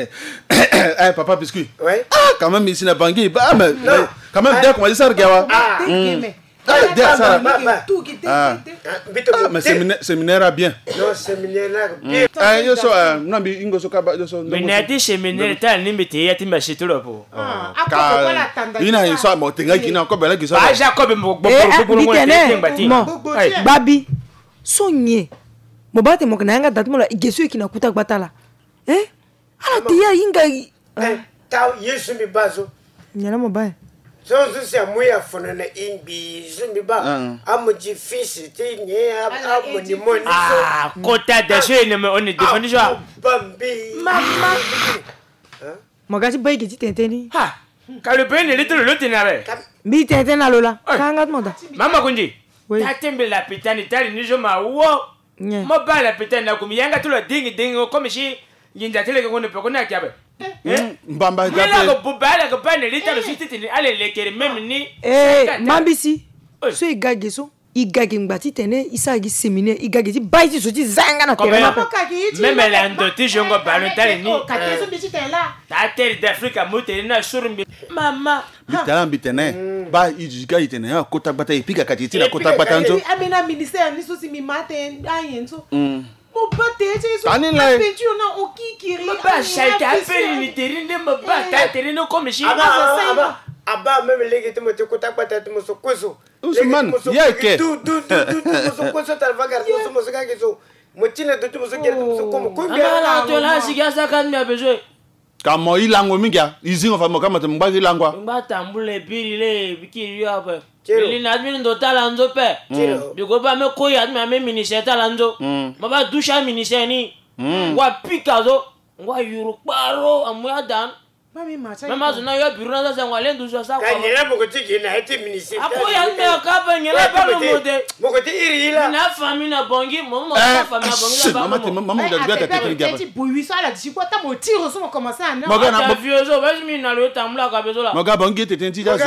Papa Biscuit. Ouais. Ah, quand même, ici, la banque, mais quand même, dès qu'on dit ça, regarde. Mais séminaire bien. Non, séminaire bien. Yo so non bi ingo so kaba yo so. Mais n'ati séminaire ta ni meti ya timba chitolo po. Ina yi so mo tenga kina ko bela ki so. Ba Jacob mo Babi sonye. Mo bate mo kana nga datmo la igesu kina kuta batala. Ala tia inga. Tao Yesu mi bazo. Nyana mo ba. So se amuya fona na imbi zumbi ba amuji fish ti nye amuni moni so kota de je ne me on est devenu joie bambi Mama mo gasi ba ki tenteni ha ka le ben le tolo tenare bi tentena lola kanga moda mama kunji ta tembe la pitani tali ni jo ma wo mo ba la pitani na kumiyanga tolo dingi comme si yinja tele ko ne pe ko na kiabe Mbamba gape. Ko bubala ko bane lita lo sitini ale lekere même ni. Mambisi. So igage so igage ngati tene isagi séminaire igage ti baiti so ti zanga na terrain. Même la ndoti jongo balotale ni. Katezo bitite la. Ta terre d'Afrique muteli na surumbi. Mama. Bitene. Ba ijika itene ya kota bata ipika katiti la kota bata nzo. Amena ministère ni so si mi mate ayenzo. Mo bate so. Tani la. Peinture na okikiri. Mo ba shaita aferi ni terine mo ba ta terine comme chi. Aba même legi timo te kota bata timo so koso. Usman, yeke. Tu so koso talvagar so so ga so. Mo chine to timo so gere timo so como ko ngara. Ala to la sigasa kan mi abejo. Kamo ilango mingia, izingo fa mo kama te mbagi langwa. Mbata mbule piri le bikiri yo ape. Bili na admin ndo talanzo pe. Biko ba me koyi admin me ministère talanzo. Maba dusha ministère ni. Wa pikazo, wa yuru paro amuya dan. Mami macha. Mama zuna yo biro na za ngwale nduzo sa kwa. Kanyela moko tiki na eti ministère. Akoya me akaba nyela ba no mode. Moko ti iri ila. Na famille na bongi, mo na famille na bongi ba. Maman de gata te gaba. Eti boui ça la diko ta mo tiro so mo commencer à na. Moga na viozo, vas mi na lo tamula ka bezola. Moga bongi te tenti da so.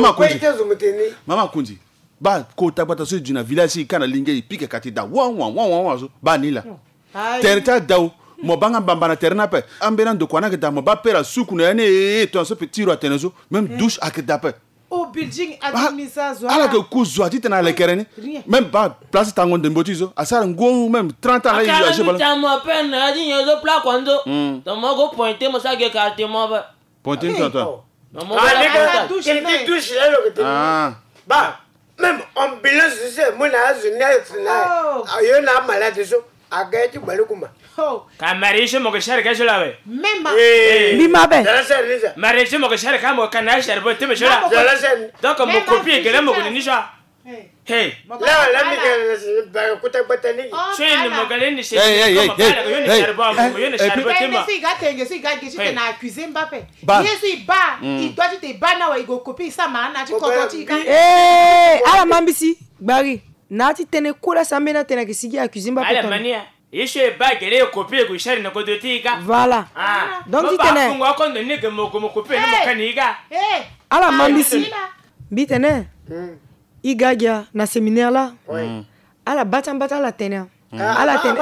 Mama kunji. Ba ko tabata so jina village kana linge ipike katida. Wa so. Ba nila. Terta daw. Mo banga bambana terna pe ambena ndo kwana ke da mo ba pera suku na ne to so petiro atenezo même douche akeda pe au building admisa zo ala ke kuzo atite na lekereni même pas place tango de mbotizo asara ngo même 30 ans là il a joué ballon tamo pe na di nyozo pla kwando to mo go pointer mo sa ge carte mo ba pointer tonton no mo la douche là lo que ba même ambulance c'est mon azuna ayo na malade so agati balukuma Kamarisho mo keshare ka shola we. Mema. Bima be. Marisho mo keshare ka mo kana share bo teme shola. Donc mo copie que mo ko ni shola. Hey. La mi que ba kuta batani. Sheni mo gale ni sheni. Hey. Yo ni share bo tema. Si gars que na accuser Mbappé. Yesu ba, il doit te ba na wa igo copie ça mana ti kokoti ka. Ala mambisi, bari. Nati tene kula sambena tena kisigi accuser Mbappé. Ala mania. Yeshe ba gele copie ko share na ko dotika. Voilà. Donc tene. Ngo ko ndo nige mo ko copie ni mo kaniga. Ala mambisi. Bitene. Igagia na séminaire là. Ala batambata la tene. Ala tene.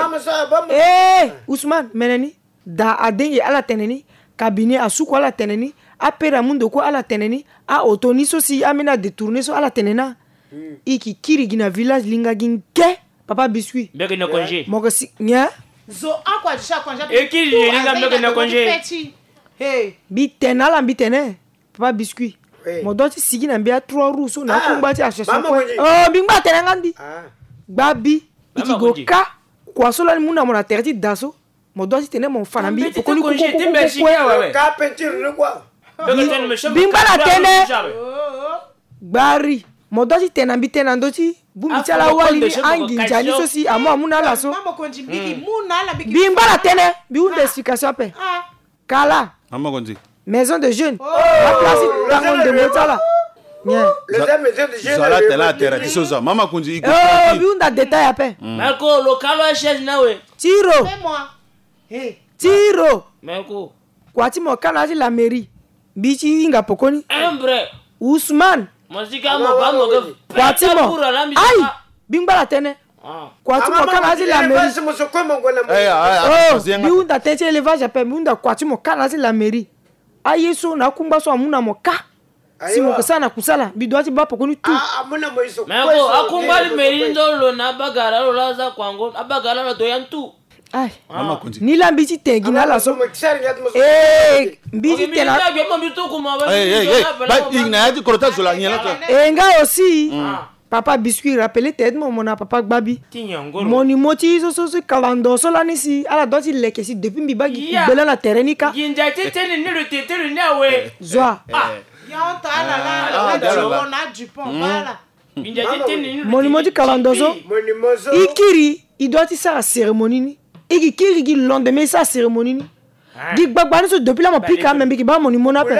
Ousmane meneni da adengi ala teneni cabinet asuko ala teneni apera mundo ko ala teneni a otoni so si amena détourner so ala tenena. Iki kiri gina village linga ginke Papa Biscuit. Mbeke na congé. Moko si nya. Zo akwa disha congé. E ki linga mbeke na congé. Hey. Bitena la bitene. Papa Biscuit. Mo doti sigi na mbia 3 roues so na kumba ti achesa ko. Oh bingba tena ngandi. Babi iki goka kwa so la muna mona terti daso. Mo doti tene mon fana bi ko ni congé tembe shika wewe. Ka peinture le quoi. Bingba la tene. Bari. Modosi tena bitena ndoti bumitala wali ni angi njani so si amo amuna la so mama konji biki muna la biki bimba la tene bi une explication pe kala mama konji maison de jeunes la place tangon de motala la maison de jeunes zala tela terre ti soza mama konji iko bi une détail pe Marco local wa chef nawe tiro moi tiro Marco kwati mo kana la mairie bichi inga pokoni embre Ousmane Mosika mo ba mo Kwatimo. Ai, bingba la tene. Kwatu mo kana zi la mairie. Oh, biunda tete élevage ape biunda kwatu mo kana zi la mairie. Ayeso na kumba so amuna mo ka. Si mo kesana kusala bidwati ba pokoni tu. Amuna mo iso. Mais ko akumba le mairie ndolo na bagara lo laza kwango abagara lo doyantu. Ay, ni la mbiti tengi na la so. Mbiti tena. Nga aussi. Papa biscuit rappelé tête mon papa Babi. Mon imoti so kalando so la nisi ala doti leke si depuis mbibagi bela na terenika. Ginja tete ni le tete le nawe. Zoa. Ya on ta la on a du pont voilà. Ginja tete ni mon imoti kalando so. Ikiri, il doit y sa cérémonie ni. Igi kiri gi lendemain sa cérémonie ni. Di bagbani so depuis la mo pika même ki ba mon imona pe.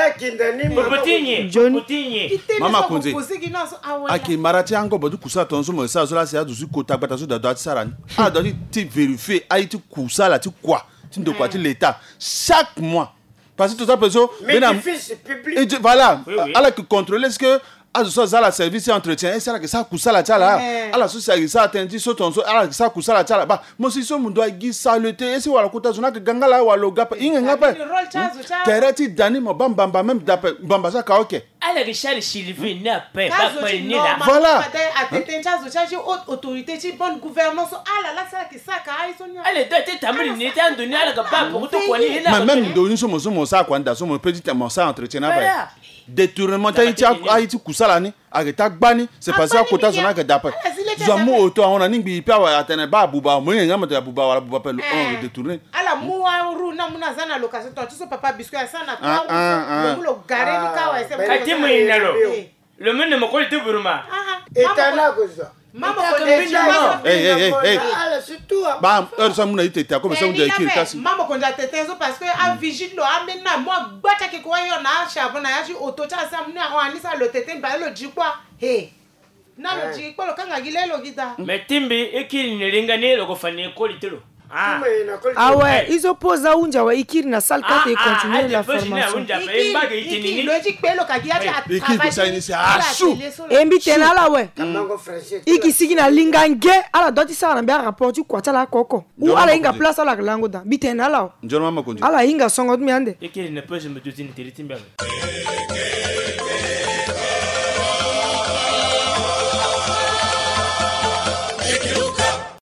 Johnny. Mama Kunze. Aki marati ango bodu kusa tonso mo sa so la se adusu kota gbata so da do sarani. Ah do ti vérifier ai ti kusa la ti quoi. Ti ndo quoi ti l'état chaque mois. Parce que tout ça peso public. Voilà. Alors que contrôler ce que aduso za la service entretien et ça que ça kusa la tala. Ala so ça attendi so tonso ala ça kusa la tala ba. Mo si so mundo agi saluté et si wala kota zona que gangala wala gapa inga ngapa. Tereti dani mo bamba même dape bamba ça ka OK. Ala Richard Sylvie n'a pas ni là. Voilà. Autorité ci bonne gouvernance ala la ça que ça ka ai sonia. Elle était tamri ni tan donné ala ka pas pour to ko ni là. Même do ni so mo ça kwanda so mo petit mo ça entretien na ba. Détournement Haïti kusalani ageta gbani c'est passé à côté zona que d'après zamu auto on a ningi pa wa atene ba buba mo nga mata buba wala buba pelo on détourner ala muwa ru na muna zana location to so papa biscuit sana to lo gare ni ka wa ese kati mo inalo le monde mo ko te buruma etana koza mama ko de hey ala surtout ba ça muna ite ta comme ça on dit écrire kasi mama ko ja tete so parce que a vigile lo amena mo gbata ke ko yo na chabo na ya ji auto cha sa muna o anisa lo tete ba lo ji kwa he na lo ji kwa lo kanga gilelo gita mais timbi ekiri ne ringane lo ko fane ko litelo ah ouais ils opposent à unja wa ikiri na salle 4 et continuer la formation ikiri logique pelo kagia ikiri ko ça initier asu embi tena la ouais iki sigi na lingange ala doti sa na bien rapport tu kwata la koko ou ala inga place ala lango da bitena la njoro mama kunji ala inga songo mi ande ikiri ne peut je me dire ni timbi